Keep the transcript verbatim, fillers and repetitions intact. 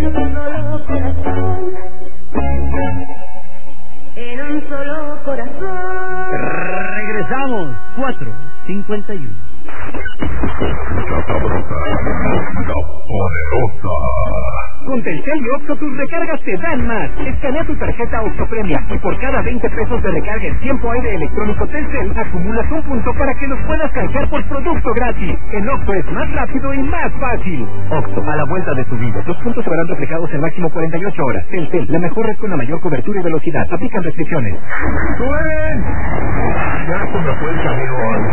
en un solo corazón, en un solo corazón. Regresamos, cuatro cincuenta y uno. La sabrosa, la poderosa. Con Telcel y Oxxo tus recargas te dan más. Escanea tu tarjeta Oxxo Premia y por cada veinte pesos de recarga en tiempo aire electrónico Telcel acumulas un punto para que los puedas canjear por producto gratis. En Oxxo es más rápido y más fácil. Oxxo, a la vuelta de tu vida. Tus puntos se verán reflejados en máximo cuarenta y ocho horas. Telcel, la mejor red con la mayor cobertura y velocidad. Aplican restricciones. ¡Suen! Ya se me fue el camino.